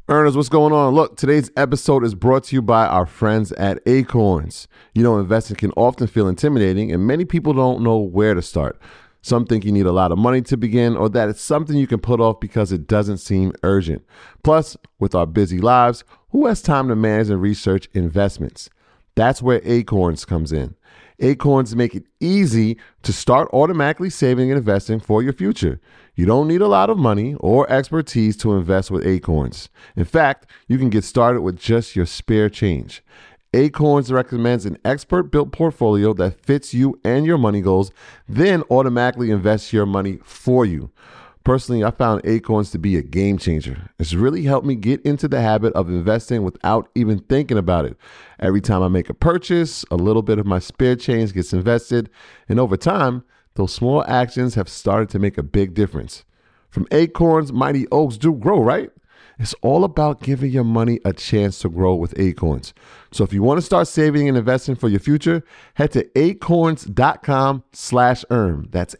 Earners, what's going on? Look, today's episode is brought to you by our friends at Acorns. You know, investing can often feel intimidating, and many people don't know where to start. Some think you need a lot of money to begin, or that it's something you can put off because it doesn't seem urgent. Plus, with our busy lives, who has time to manage and research investments? That's where Acorns comes in. Acorns make it easy to start automatically saving and investing for your future. You don't need a lot of money or expertise to invest with Acorns. In fact, you can get started with just your spare change. Acorns recommends an expert-built portfolio that fits you and your money goals, then automatically invests your money for you. Personally, I found Acorns to be a game changer. It's really helped me get into the habit of investing without even thinking about it. Every time I make a purchase, a little bit of my spare change gets invested, and over time, those small actions have started to make a big difference. From Acorns, mighty oaks do grow, right? It's all about giving your money a chance to grow with Acorns. So if you want to start saving and investing for your future, head to acorns.com/earn. That's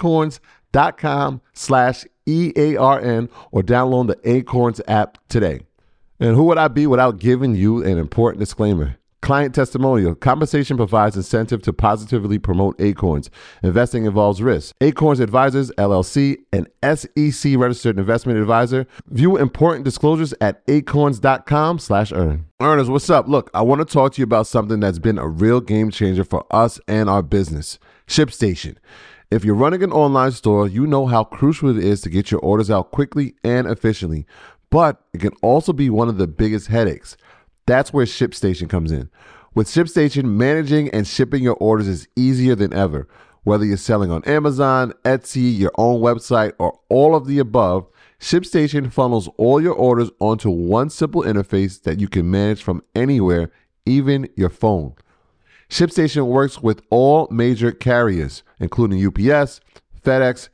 acorns.com/EARN or download the Acorns app today. And who would I be without giving you an important disclaimer? Client testimonial. Compensation provides incentive to positively promote Acorns. Investing involves risk. Acorns Advisors, LLC, an SEC registered investment advisor. View important disclosures at acorns.com/earn. Earners, what's up? Look, I want to talk to you about something that's been a real game changer for us and our business. ShipStation. If you're running an online store, you know how crucial it is to get your orders out quickly and efficiently, but it can also be one of the biggest headaches. That's where ShipStation comes in. With ShipStation, managing and shipping your orders is easier than ever. Whether you're selling on Amazon, Etsy, your own website, or all of the above, ShipStation funnels all your orders onto one simple interface that you can manage from anywhere, even your phone. ShipStation works with all major carriers, including UPS, FedEx,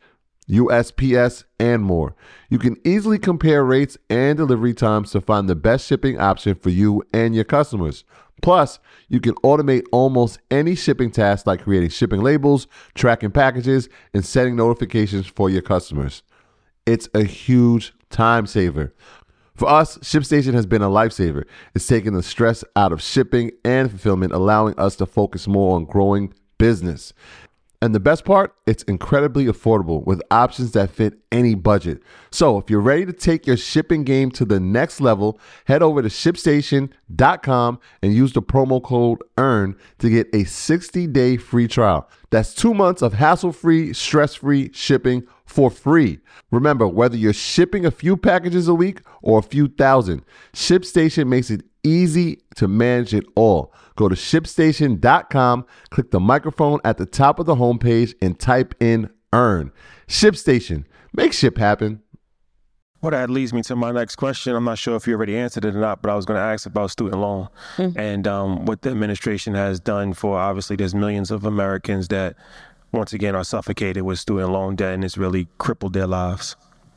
USPS, and more. You can easily compare rates and delivery times to find the best shipping option for you and your customers. Plus, you can automate almost any shipping task like creating shipping labels, tracking packages, and setting notifications for your customers. It's a huge time saver. For us, ShipStation has been a lifesaver. It's taken the stress out of shipping and fulfillment, allowing us to focus more on growing business. And the best part, it's incredibly affordable with options that fit any budget. So if you're ready to take your shipping game to the next level, head over to ShipStation.com and use the promo code EARN to get a 60-day free trial. That's 2 months of hassle-free, stress-free shipping for free. Remember, whether you're shipping a few packages a week or a few thousand, ShipStation makes it easy to manage it all. Go to ShipStation.com, click the microphone at the top of the homepage, and type in EARN. ShipStation. Make ship happen. Well, that leads me to my next question. I'm not sure if you already answered it or not, but I was going to ask about student loan and what the administration has done for, obviously, there's millions of Americans that, once again, are suffocated with student loan debt, and it's really crippled their lives.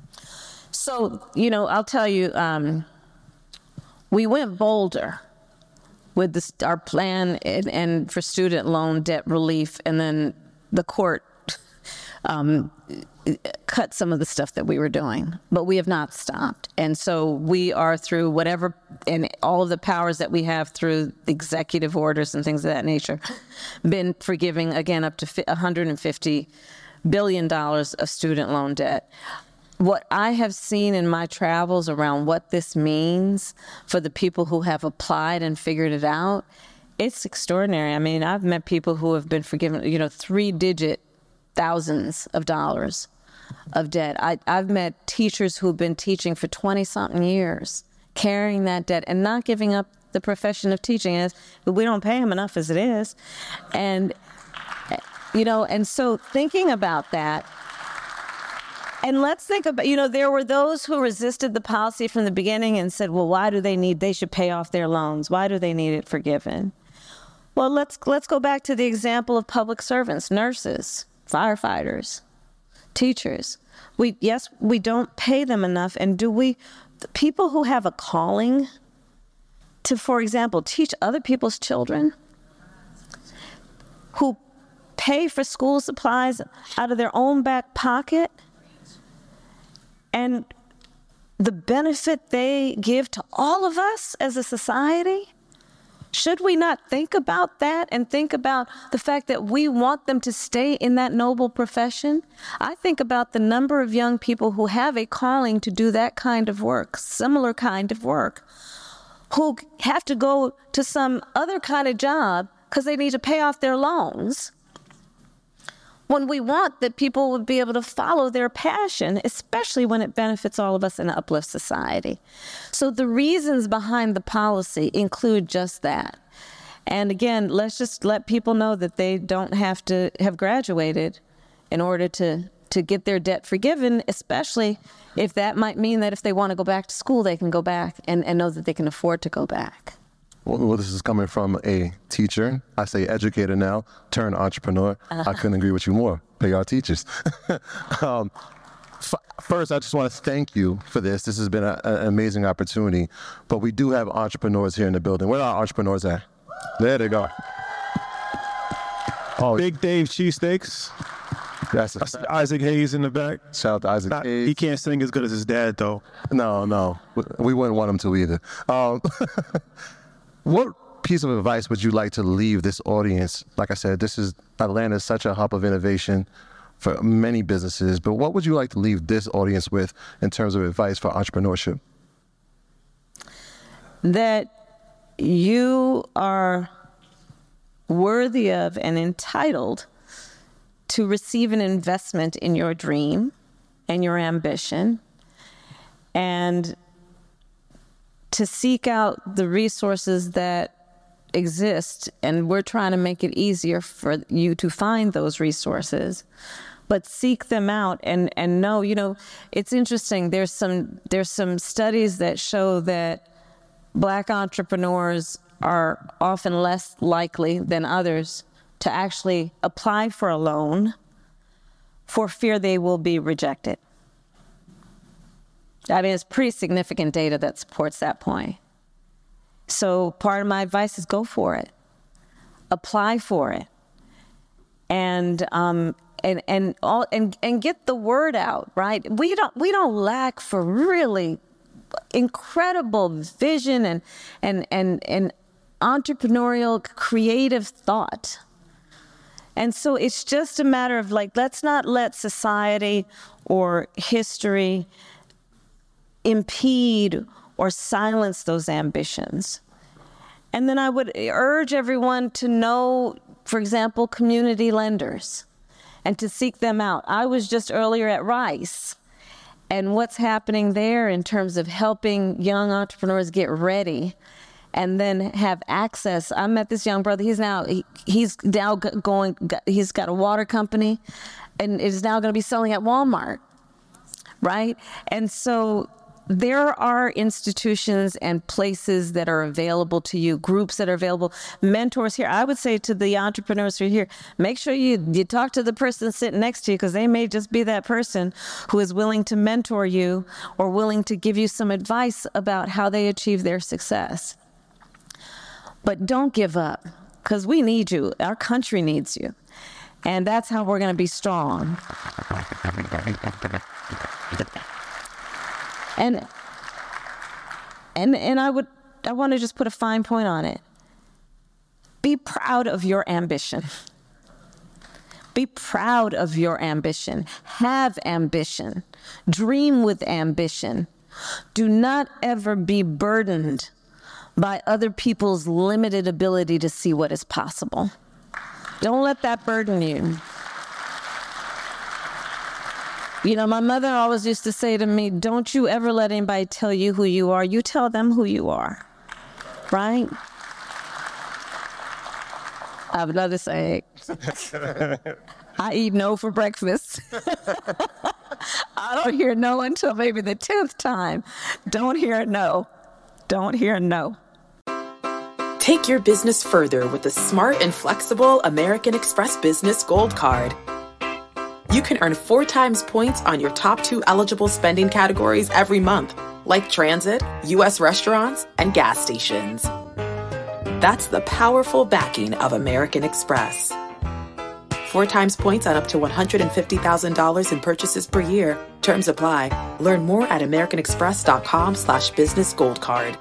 So, I'll tell you, we went bolder with our plan and for student loan debt relief, and then the court cut some of the stuff that we were doing, but we have not stopped. And so we are, through whatever and all of the powers that we have through executive orders and things of that nature, been forgiving, again, up to $150 billion of student loan debt. What I have seen in my travels around what this means for the people who have applied and figured it out, it's extraordinary. I mean, I've met people who have been forgiven, 3-digit thousands of dollars of debt. I've met teachers who've been teaching for 20-something years, carrying that debt and not giving up the profession of teaching. But we don't pay them enough as it is. And, and so thinking about that, and let's think about, there were those who resisted the policy from the beginning and said, well, why do they should pay off their loans? Why do they need it forgiven? Well, let's go back to the example of public servants, nurses, firefighters, teachers. We don't pay them enough. And the people who have a calling to, for example, teach other people's children, who pay for school supplies out of their own back pocket, and the benefit they give to all of us as a society? Should we not think about that and think about the fact that we want them to stay in that noble profession? I think about the number of young people who have a calling to do that kind of work, similar kind of work, who have to go to some other kind of job because they need to pay off their loans, when we want that people would be able to follow their passion, especially when it benefits all of us and uplifts society. So the reasons behind the policy include just that. And again, let's just let people know that they don't have to have graduated in order to get their debt forgiven, especially if that might mean that if they want to go back to school, they can go back and know that they can afford to go back. Well, this is coming from a teacher. I say educator now, turned entrepreneur. I couldn't agree with you more. Pay our teachers. First, I just want to thank you for this. This has been an amazing opportunity. But we do have entrepreneurs here in the building. Where are our entrepreneurs at? There they go. Oh, Big Dave Cheesesteaks. That's Isaac Hayes in the back. Shout out to Isaac Hayes. He can't sing as good as his dad, though. No. We wouldn't want him to either. What piece of advice would you like to leave this audience? Like I said, Atlanta is such a hub of innovation for many businesses, but what would you like to leave this audience with in terms of advice for entrepreneurship? That you are worthy of and entitled to receive an investment in your dream and your ambition, and to seek out the resources that exist. And we're trying to make it easier for you to find those resources, but seek them out and know, it's interesting. There's some studies that show that Black entrepreneurs are often less likely than others to actually apply for a loan for fear they will be rejected. I mean, it's pretty significant data that supports that point. So part of my advice is go for it, apply for it, and get the word out. Right? We don't lack for really incredible vision and entrepreneurial creative thought. And so it's just a matter of let's not let society or history impede or silence those ambitions. And then I would urge everyone to know, for example, community lenders and to seek them out. I was just earlier at Rice, and what's happening there in terms of helping young entrepreneurs get ready and then have access. I met this young brother. He's got a water company and is now going to be selling at Walmart, right? And so there are institutions and places that are available to you, groups that are available, mentors here. I would say to the entrepreneurs who are here, make sure you talk to the person sitting next to you, because they may just be that person who is willing to mentor you or willing to give you some advice about how they achieve their success. But don't give up, because we need you. Our country needs you. And that's how we're going to be strong. And I want to just put a fine point on it. Be proud of your ambition. Be proud of your ambition. Have ambition. Dream with ambition. Do not ever be burdened by other people's limited ability to see what is possible. Don't let that burden you. My mother always used to say to me, don't you ever let anybody tell you who you are. You tell them who you are, right? I have another saying. I eat no for breakfast. I don't hear no until maybe the 10th time. Don't hear no. Don't hear no. Take your business further with the smart and flexible American Express Business Gold Card. You can earn 4 times points on your top 2 eligible spending categories every month, like transit, U.S. restaurants, and gas stations. That's the powerful backing of American Express. 4 times points on up to $150,000 in purchases per year. Terms apply. Learn more at americanexpress.com/business gold card.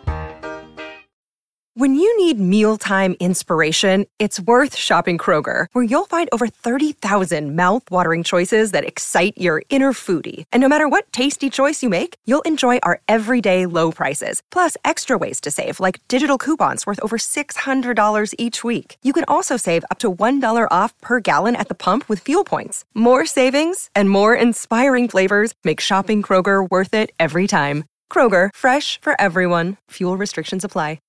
When you need mealtime inspiration, it's worth shopping Kroger, where you'll find over 30,000 mouth-watering choices that excite your inner foodie. And no matter what tasty choice you make, you'll enjoy our everyday low prices, plus extra ways to save, like digital coupons worth over $600 each week. You can also save up to $1 off per gallon at the pump with fuel points. More savings and more inspiring flavors make shopping Kroger worth it every time. Kroger, fresh for everyone. Fuel restrictions apply.